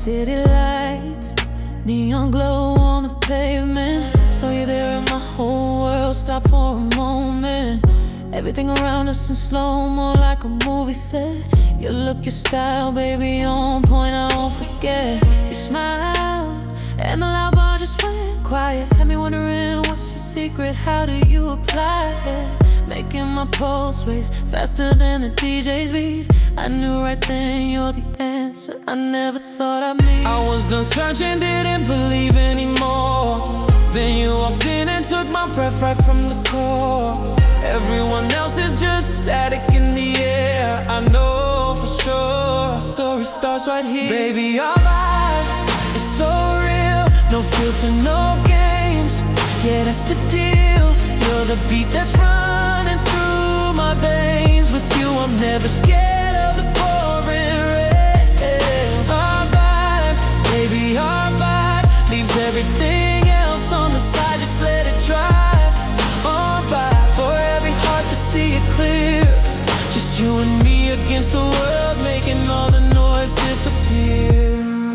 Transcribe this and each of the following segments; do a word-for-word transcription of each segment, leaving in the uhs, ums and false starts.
City lights, neon glow on the pavement. Saw you there and my whole world stopped for a moment. Everything around us in slow-mo like a movie set. Your look, your style, baby, on point, I won't forget. You smiled and the loud bar just went quiet. Had me wondering, what's your secret, how do you apply it? Making my pulse race faster than the D J's beat. I knew right then you're the answer I never thought I'd meet. I was done searching, didn't believe anymore. Then you walked in and took my breath right from the core. Everyone else is just static in the air. I know for sure our story starts right here. Baby, our vibe is so real. No filter, no games. Yeah, that's the deal. You're the beat that's running through my veins. With you, I'm never scared of the pouring rain. Our vibe, baby, our vibe leaves everything else on the side. Just let it drive on by. For every heart to see it clear. Just you and me against the world, making all the noise disappear.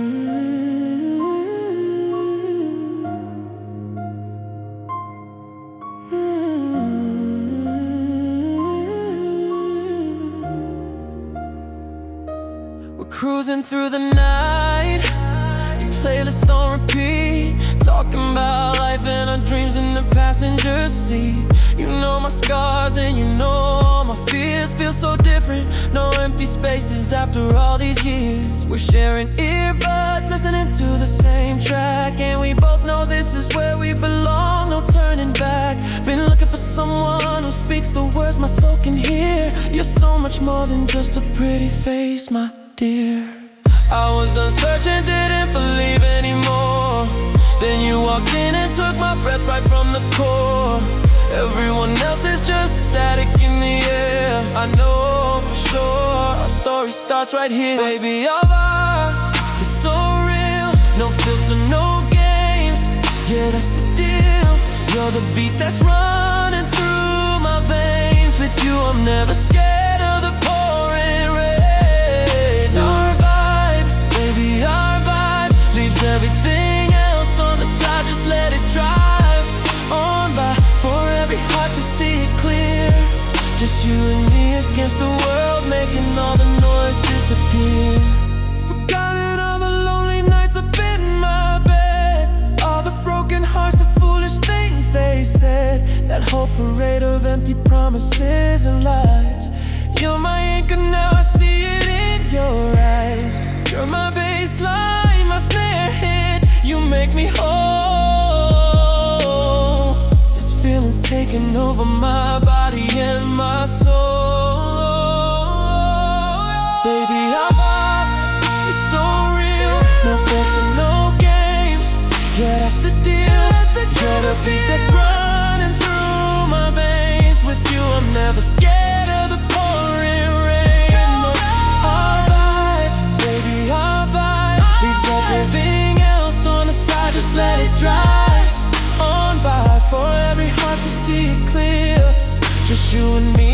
Cruising through the night, your playlist on repeat, talking about life and our dreams in the passenger seat. You know my scars and you know all my fears. Feel so different, no empty spaces after all these years. We're sharing earbuds, listening to the same track, and we both know this is where we belong, no turning back. Been looking for someone who speaks the words my soul can hear. You're so much more than just a pretty face, my dear. I was done searching, didn't believe anymore. Then you walked in and took my breath right from the core. Everyone else is just static in the air. I know for sure our story starts right here. Baby, our vibe is so real. No filter, no games. Yeah, that's the deal. You're the beat that's running through my veins. With you, I'm never scared of the pouring rain. Our vibe, baby, our vibe leaves everything else on the side. Just let it drive on by. For every heart to see it clear. Just you and me against the world, making all the noise disappear. Forgotten all the lonely nights up in my bed. All the broken hearts, the foolish things they said. That whole parade of empty promises and lies. You're my anchor, now I see it in your eyes. You're my baseline, my snare hit. You make me whole. This feeling's taking over my body and my soul. Baby, our vibe is so real. No filter, no games. Yeah, that's the deal. You're the beat that's running through my veins. With you, I'm never scared of the pouring rain. Our vibe, baby, our vibe leaves everything else on the side. Just let it drive on by. For every heart to see it clear. Just you and me